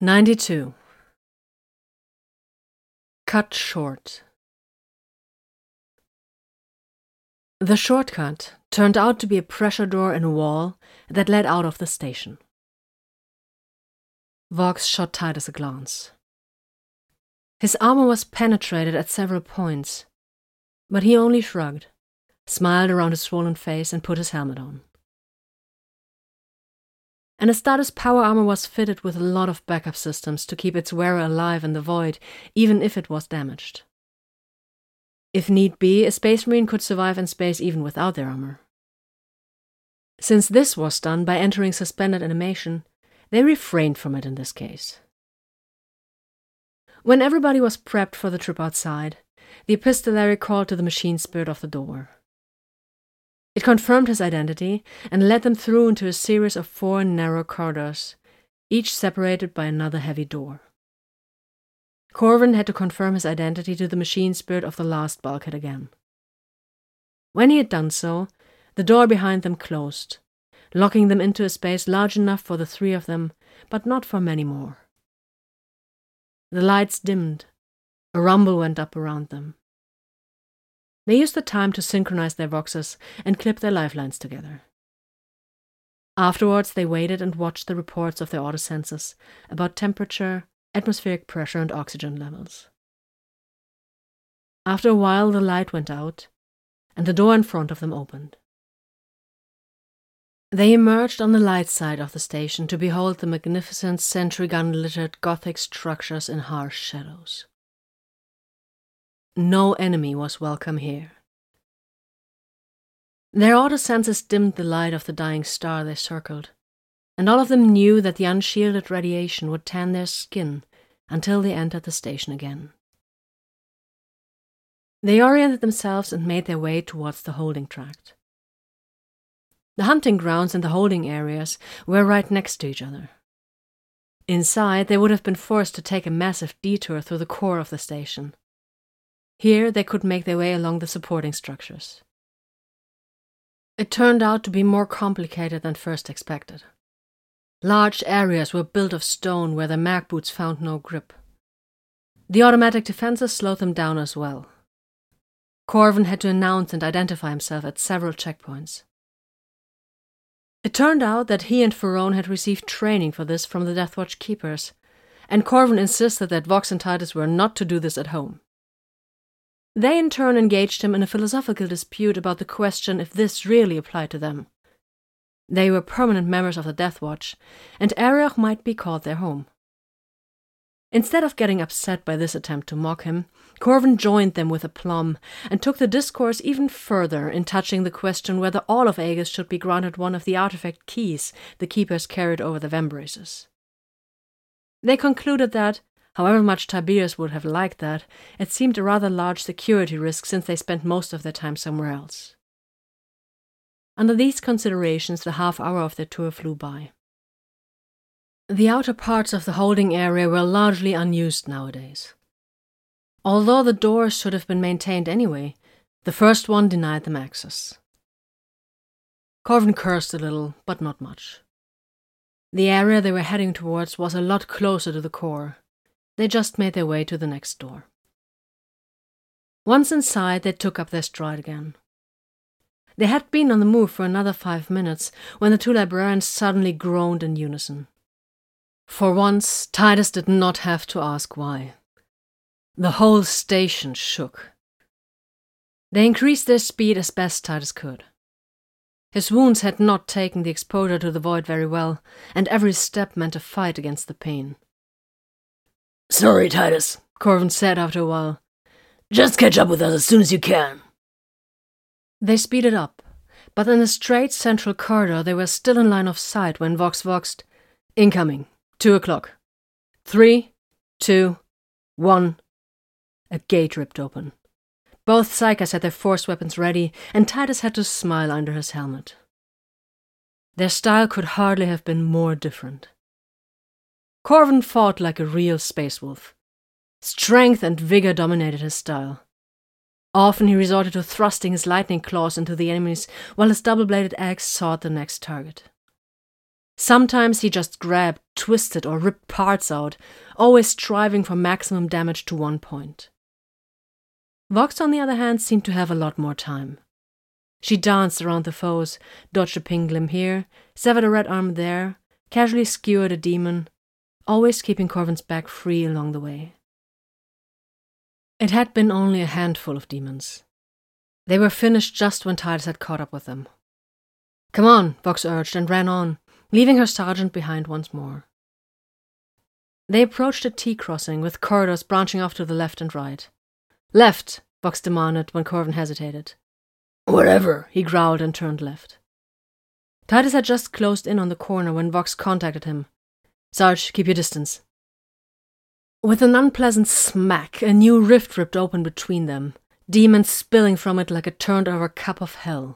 92. Cut short. The shortcut turned out to be a pressure door in a wall that led out of the station. Vox shot Titus a glance. His armor was penetrated at several points, but he only shrugged, smiled around his swollen face, and put his helmet on. And Astartes' power armor was fitted with a lot of backup systems to keep its wearer alive in the void, even if it was damaged. If need be, a Space Marine could survive in space even without their armor. Since this was done by entering suspended animation, they refrained from it in this case. When everybody was prepped for the trip outside, the epistolary called to the machine spirit of the door. It confirmed his identity and led them through into a series of 4 narrow corridors, each separated by another heavy door. Corvin had to confirm his identity to the machine spirit of the last bulkhead again. When he had done so, the door behind them closed, locking them into a space large enough for the 3 of them, but not for many more. The lights dimmed. A rumble went up around them. They used the time to synchronize their voxes and clip their lifelines together. Afterwards, they waited and watched the reports of their autosensors about temperature, atmospheric pressure, and oxygen levels. After a while, the light went out, and the door in front of them opened. They emerged on the light side of the station to behold the magnificent sentry-gun-littered Gothic structures in harsh shadows. No enemy was welcome here. Their autosenses dimmed the light of the dying star they circled, and all of them knew that the unshielded radiation would tan their skin until they entered the station again. They oriented themselves and made their way towards the holding tract. The hunting grounds and the holding areas were right next to each other. Inside, they would have been forced to take a massive detour through the core of the station. Here, they could make their way along the supporting structures. It turned out to be more complicated than first expected. Large areas were built of stone where their mag boots found no grip. The automatic defenses slowed them down as well. Corvin had to announce and identify himself at several checkpoints. It turned out that he and Ferone had received training for this from the Deathwatch keepers, and Corvin insisted that Vox and Titus were not to do this at home. They in turn engaged him in a philosophical dispute about the question if this really applied to them. They were permanent members of the Deathwatch, and Arioch might be called their home. Instead of getting upset by this attempt to mock him, Corvin joined them with aplomb and took the discourse even further in touching the question whether all of Aegis should be granted one of the artifact keys the keepers carried over the Vambraces. They concluded that, however much Tiberius would have liked that, it seemed a rather large security risk since they spent most of their time somewhere else. Under these considerations, the half-hour of their tour flew by. The outer parts of the holding area were largely unused nowadays. Although the doors should have been maintained anyway, the first one denied them access. Corvin cursed a little, but not much. The area they were heading towards was a lot closer to the core. They just made their way to the next door. Once inside, they took up their stride again. They had been on the move for another 5 minutes when the 2 librarians suddenly groaned in unison. For once, Titus did not have to ask why. The whole station shook. They increased their speed as best Titus could. His wounds had not taken the exposure to the void very well, and every step meant a fight against the pain. "Sorry, Titus," Corvin said after a while. "Just catch up with us as soon as you can." They speeded up, but in the straight central corridor they were still in line of sight when Vox voxed, "Incoming, 2 o'clock. 3, 2, 1. A gate ripped open. Both Psykers had their force weapons ready, and Titus had to smile under his helmet. Their style could hardly have been more different. Corvin fought like a real space wolf. Strength and vigor dominated his style. Often he resorted to thrusting his lightning claws into the enemies, while his double-bladed axe sought the next target. Sometimes he just grabbed, twisted, or ripped parts out, always striving for maximum damage to one point. Vox, on the other hand, seemed to have a lot more time. She danced around the foes, dodged a pink limb here, severed a red arm there, casually skewered a demon, always keeping Corvin's back free along the way. It had been only a handful of demons. They were finished just when Titus had caught up with them. "Come on," Vox urged, and ran on, leaving her sergeant behind once more. They approached a T-crossing with corridors branching off to the left and right. "Left," Vox demanded when Corvin hesitated. Whatever, He growled and turned left. Titus had just closed in on the corner when Vox contacted him. "Sarge, keep your distance." With an unpleasant smack, a new rift ripped open between them, demons spilling from it like a turned-over cup of hell.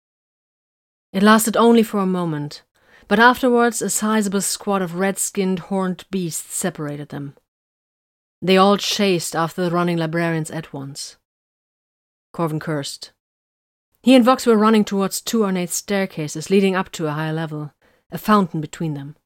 It lasted only for a moment, but afterwards a sizable squad of red-skinned, horned beasts separated them. They all chased after the running librarians at once. Corvin cursed. He and Vox were running towards two ornate staircases leading up to a higher level, a fountain between them.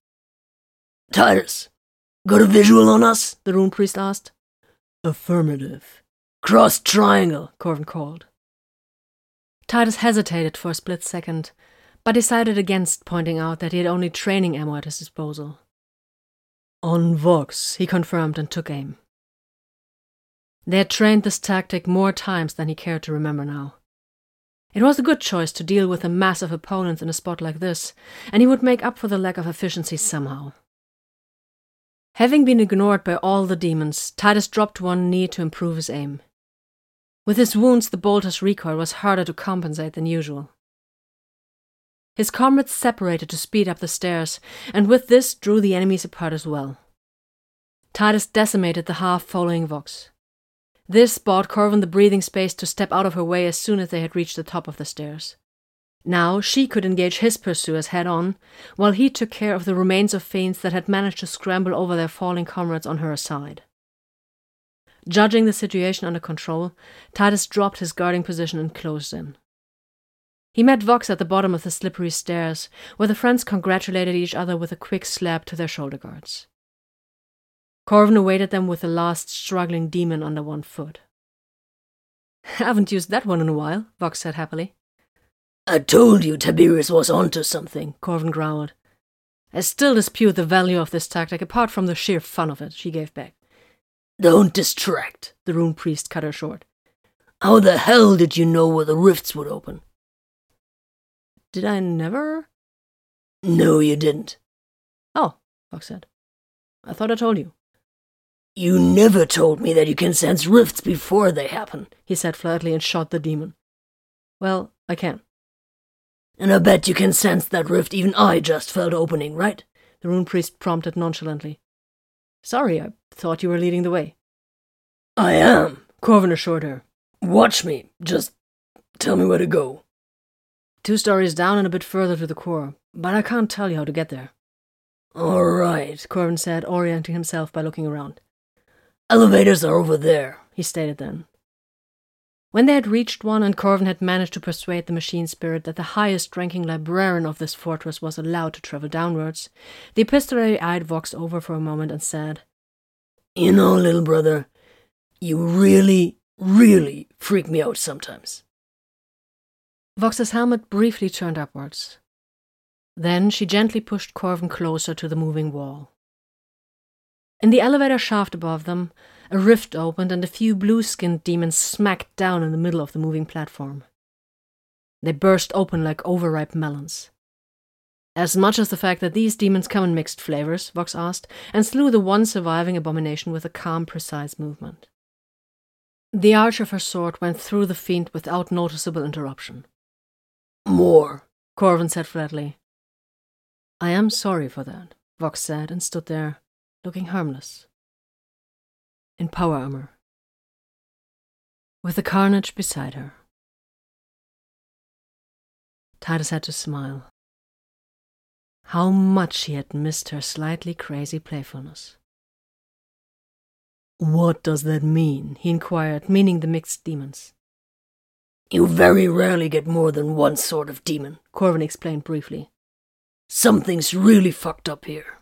Titus, got a visual on us? The rune priest asked. Affirmative. Cross triangle, Corvin called. Titus hesitated for a split second, but decided against pointing out that he had only training ammo at his disposal. On Vox, he confirmed and took aim. They had trained this tactic more times than he cared to remember now. It was a good choice to deal with a massive opponent in a spot like this, and he would make up for the lack of efficiency somehow. Having been ignored by all the demons, Titus dropped one knee to improve his aim. With his wounds, the bolter's recoil was harder to compensate than usual. His comrades separated to speed up the stairs, and with this drew the enemies apart as well. Titus decimated the half following Vox. This bought Corvin the breathing space to step out of her way as soon as they had reached the top of the stairs. Now she could engage his pursuers head-on, while he took care of the remains of fiends that had managed to scramble over their falling comrades on her side. Judging the situation under control, Titus dropped his guarding position and closed in. He met Vox at the bottom of the slippery stairs, where the friends congratulated each other with a quick slap to their shoulder guards. Corvin awaited them with the last struggling demon under one foot. "Haven't used that one in a while," Vox said happily. I told you Tiberius was onto something, Corvin growled. "I still dispute the value of this tactic, apart from the sheer fun of it," she gave back. Don't distract, The rune priest cut her short. How the hell did you know where the rifts would open? Did I never? No, you didn't. Oh, Vox said. I thought I told you. You never told me that you can sense rifts before they happen, he said flatly and shot the demon. Well, I can. And I bet you can sense that rift even I just felt opening, right? The rune priest prompted nonchalantly. Sorry, I thought you were leading the way. I am, Corvin assured her. Watch me, just tell me where to go. 2 stories down and a bit further to the core, but I can't tell you how to get there. All right, Corvin said, orienting himself by looking around. Elevators are over there, he stated then. When they had reached one and Corvin had managed to persuade the machine spirit that the highest-ranking librarian of this fortress was allowed to travel downwards, the epistolary eyed Vox over for a moment and said, You know, little brother, you really, really freak me out sometimes. Vox's helmet briefly turned upwards. Then she gently pushed Corvin closer to the moving wall. In the elevator shaft above them, a rift opened and a few blue-skinned demons smacked down in the middle of the moving platform. They burst open like overripe melons. As much as the fact that these demons come in mixed flavors, Vox asked, and slew the one surviving abomination with a calm, precise movement. The arch of her sword went through the fiend without noticeable interruption. More, Corvin said flatly. I am sorry for that, Vox said, and stood there, looking harmless. In power armor, with the carnage beside her. Titus had to smile. How much he had missed her slightly crazy playfulness. What does that mean? He inquired, meaning the mixed demons. You very rarely get more than one sort of demon, Corvin explained briefly. Something's really fucked up here.